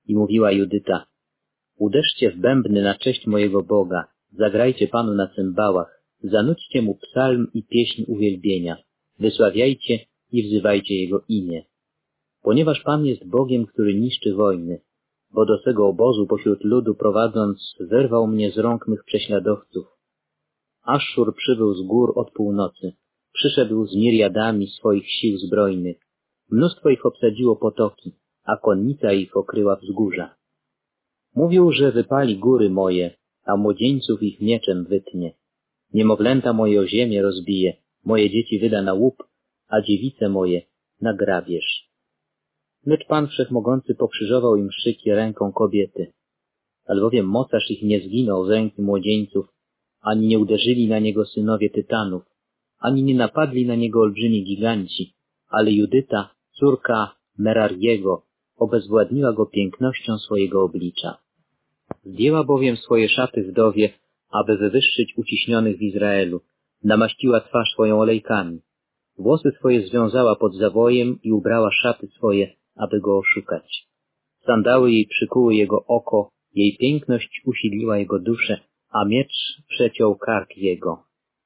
I mówiła Judyta: uderzcie w bębny na cześć mojego Boga, zagrajcie Panu na cymbałach, zanudźcie Mu psalm i pieśń uwielbienia, wysławiajcie i wzywajcie Jego imię. Ponieważ Pan jest Bogiem, który niszczy wojny, bo do swego obozu pośród ludu prowadząc, wyrwał mnie z rąk mych prześladowców. Asszur przybył z gór od północy, przyszedł z miriadami swoich sił zbrojnych. Mnóstwo ich obsadziło potoki, a konnica ich okryła wzgórza. Mówił, że wypali góry moje, a młodzieńców ich mieczem wytnie. Niemowlęta moje o ziemię rozbije, moje dzieci wyda na łup, a dziewice moje na grabież. Lecz Pan Wszechmogący pokrzyżował im szyki ręką kobiety, albowiem mocarz ich nie zginął z ręki młodzieńców, ani nie uderzyli na niego synowie tytanów, ani nie napadli na niego olbrzymi giganci, ale Judyta, córka Merariego, obezwładniła go pięknością swojego oblicza. Zdjęła bowiem swoje szaty wdowie, aby wywyższyć uciśnionych w Izraelu, namaściła twarz swoją olejkami, włosy swoje związała pod zawojem i ubrała szaty swoje, aby go oszukać. Sandały jej przykuły jego oko, jej piękność usidliła jego duszę, a miecz przeciął kark jego.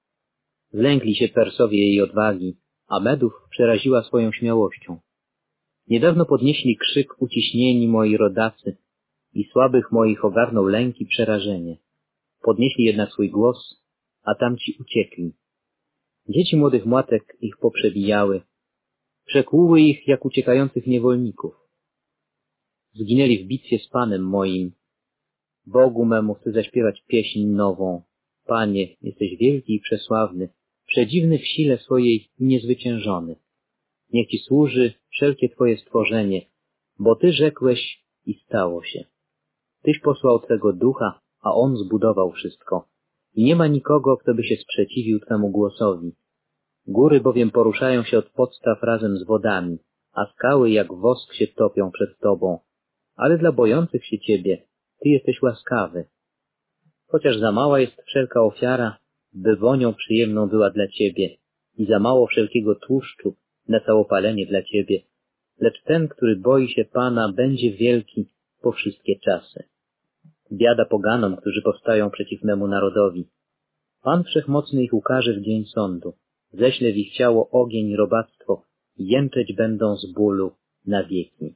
Zlękli się Persowie jej odwagi, a Medów przeraziła swoją śmiałością. Niedawno podnieśli krzyk uciśnieni moi rodacy i słabych moich ogarnął lęk i przerażenie. Podnieśli jednak swój głos, a tamci uciekli. Dzieci młodych matek ich poprzebijały, przekłuły ich jak uciekających niewolników. Zginęli w bitwie z Panem moim. Bogu memu chcę zaśpiewać pieśń nową. Panie, jesteś wielki i przesławny, przedziwny w sile swojej i niezwyciężony. Niech Ci służy wszelkie Twoje stworzenie, bo Ty rzekłeś i stało się. Tyś posłał Twego ducha, a On zbudował wszystko. I nie ma nikogo, kto by się sprzeciwił Twemu głosowi. Góry bowiem poruszają się od podstaw razem z wodami, a skały jak wosk się topią przed Tobą. Ale dla bojących się Ciebie Ty jesteś łaskawy. Chociaż za mała jest wszelka ofiara, by wonią przyjemną była dla Ciebie i za mało wszelkiego tłuszczu na całopalenie dla Ciebie, lecz ten, który boi się Pana, będzie wielki po wszystkie czasy. Biada poganom, którzy powstają przeciw memu narodowi. Pan Wszechmocny ich ukaże w dzień sądu. Ześle w ich ciało ogień i robactwo, jęczeć będą z bólu na wieki.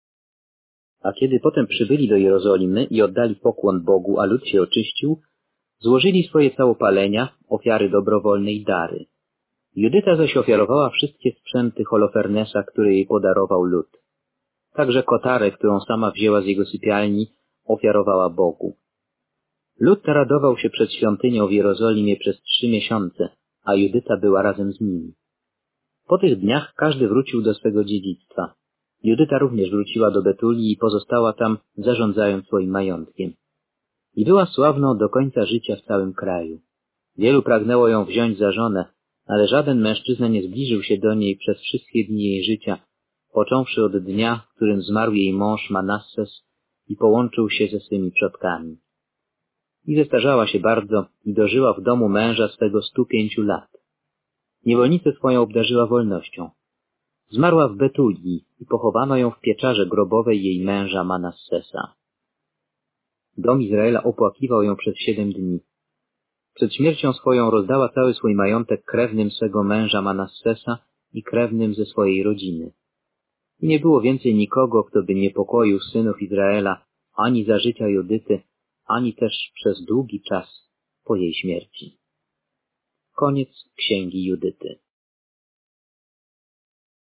A kiedy potem przybyli do Jerozolimy i oddali pokłon Bogu, a lud się oczyścił, złożyli swoje całopalenia, ofiary dobrowolne i dary. Judyta zaś ofiarowała wszystkie sprzęty Holofernesa, które jej podarował lud. Także kotarę, którą sama wzięła z jego sypialni, ofiarowała Bogu. Lud radował się przed świątynią w Jerozolimie przez 3 miesiące, a Judyta była razem z nimi. Po tych dniach każdy wrócił do swego dziedzictwa. Judyta również wróciła do Betulii i pozostała tam, zarządzając swoim majątkiem. I była sławną do końca życia w całym kraju. Wielu pragnęło ją wziąć za żonę, ale żaden mężczyzna nie zbliżył się do niej przez wszystkie dni jej życia, począwszy od dnia, w którym zmarł jej mąż Manasses i połączył się ze swymi przodkami. I zestarzała się bardzo i dożyła w domu męża swego 105 lat. Niewolnicę swoją obdarzyła wolnością. Zmarła w Betulii i pochowano ją w pieczarze grobowej jej męża Manassesa. Dom Izraela opłakiwał ją przez 7 dni. Przed śmiercią swoją rozdała cały swój majątek krewnym swego męża Manassesa i krewnym ze swojej rodziny. I nie było więcej nikogo, kto by niepokoił synów Izraela ani za życia Judyty, ani też przez długi czas po jej śmierci. Koniec Księgi Judyty.